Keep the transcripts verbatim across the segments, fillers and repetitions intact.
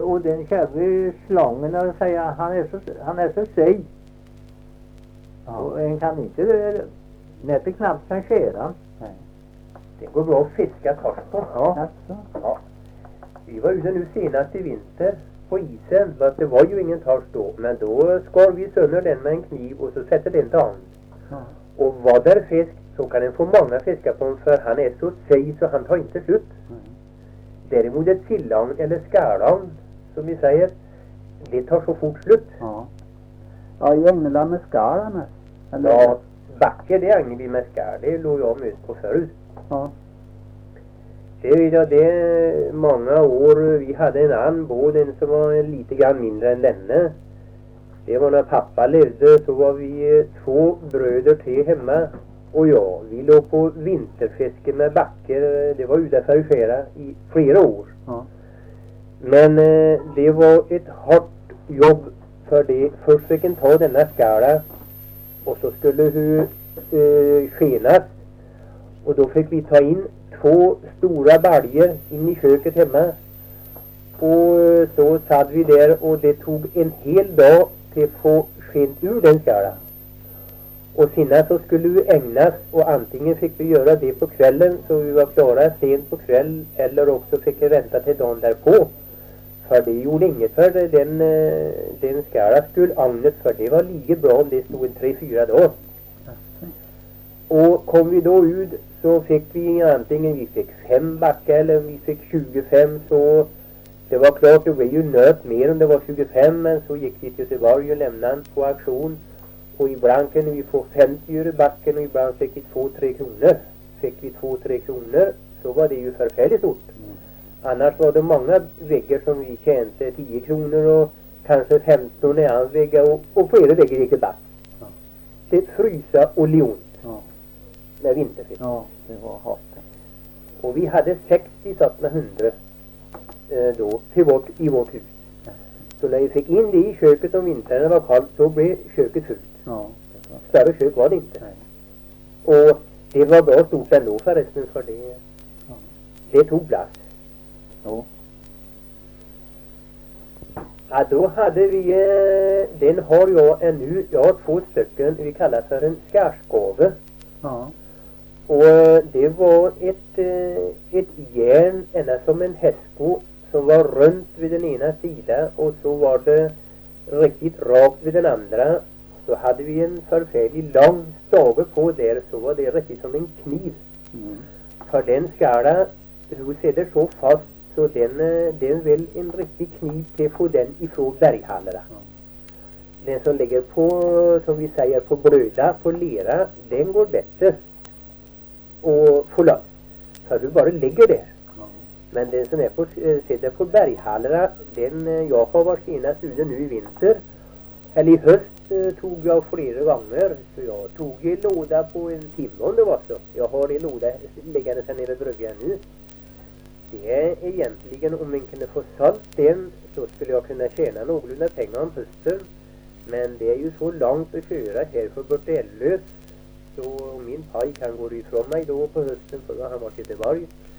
och den kärve slangen och säga han är så han är så sej. Ja. Och en kan inte nätte knappt kan skära. Nej. Det går bra att fiska torsk på. Ja. Alltså. Ja. Vi var ute nu senast i vinter på isen. Fast det var ju ingen torsk då. Men då skar vi sönder den med en kniv och så sätter den till hand. Ja. Och vad där fisk så kan den få många fiskar på den, för han är så sej så han tar inte slut. Mm. Däremot ett sillang eller skarlang som vi säger, det tar så fort slut. Ja. Ja, i England med skalarna. Eller? Ja, backer det agnar vi med skar. Det låg jag med på förut. Ja. Det vet jag, det är många år. Vi hade en annan båt, en som var lite grann mindre än denne. Det var när pappa levde, så var vi två bröder till hemma. Och ja, vi låg på vinterfiske med backer. Det var utanför Skera i flera år. Ja. Men eh, det var ett hårt jobb för det. Först fick en ta denna skala och så skulle hur eh, skenas. Och då fick vi ta in två stora baljer in i köket hemma. Och eh, så satt vi där och det tog en hel dag till att få skent ur den skalan. Och sedan så skulle vi ägnas, och antingen fick vi göra det på kvällen så vi var klara sent på kväll, eller också fick vi vänta till dagen därpå. För det gjorde inget för den, den skala skulle agnet, för det var lika bra om det stod en tre, fyra dagar. Och kom vi då ut så fick vi antingen vi fick fem backar eller vi fick tjugofem, så det var klart det blev ju nöt mer om det var tjugofem, men så gick vi till Göteborg och lämnade på auktion. Och ibland kunde vi få femtio euro backen och ibland fick vi två tre kronor. Fick vi två tre kronor så var det ju förfärligt stort. Mm. Annars var det många väggar som vi tjänade tio kronor och kanske femton i all väggar, och, och på era väggar gick det back. Ja. Det frysa och leont Ja. med vinterfisk. Ja, det var hårt. Och vi hade sextio sådana hundra eh, då till vårt, i vårt hus. Ja. Så när vi fick in det i köket om vintern var kallt så blev köket fullt. Ja, det var. Större kök var det inte. Nej. Och det var bra stort ändå förresten, för det, Ja. det tog plats. Ja. Ja, då hade vi, eh, den har jag ännu, jag har två stycken, vi kallar för en skarskave. Ja. Och eh, det var ett, eh, ett järn, ända som en hästsko, som var runt vid den ena sidan och så var det riktigt rakt vid den andra. Så hade vi en förfärlig lång stave på där, så var det riktigt som en kniv. Mm. För den skala, hur ser det så fast, så den, den vill en riktig kniv till att få den ifrån berghallarna. Ja. Den som ligger på, som vi säger, på blöda, på lera, den går bättre och få loss. För du bara ligger där. Ja. Men den som är på, sitter på berghallarna, den, jag har varit senast ute nu i vinter. Eller i höst tog jag flera gånger, så jag tog i låda på en timme om det var så. Jag har i låda liggande sen nere vid bryggan nu. Det är egentligen, om man kunde få sålt den så skulle jag kunna tjäna någorlunda pengar om hösten. Men det är ju så långt att köra här för Bortellös. Så min paj kan gå ifrån mig då på hösten, för då har han varit i Göteborg.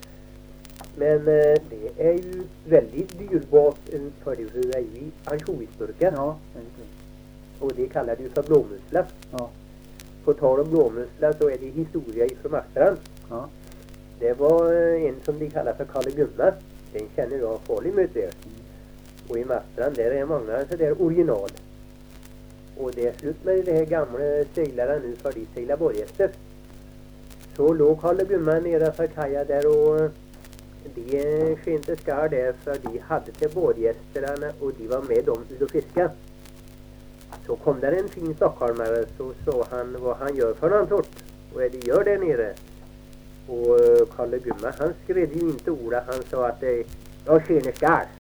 Men eh, det är ju väldigt dyrbart, för det är ju ansjovisburkar. Ja, det är det. Och det kallar du för blåmussla. Ja. På tal om blåmussla så är det historia ifrån Marstrand. Ja. Det var en som de kallar för Kalle Gumma. Den känner jag farlig med det. Och i Marstrand där är många så där original. Och det är slut med det här gamla seglare nu, för de seglar borgester. Så låg Kalle Gumma nere för kaja där, och de skinte skar där, för de hade till borgästerna och de var med dem ut och fiska. Så kom där en fin stockholmare, så sa han vad han gör för någon sort och vad de gör där nere. Och Kalle Gumma, han skrev ju inte orda, han sa att jag känner skar.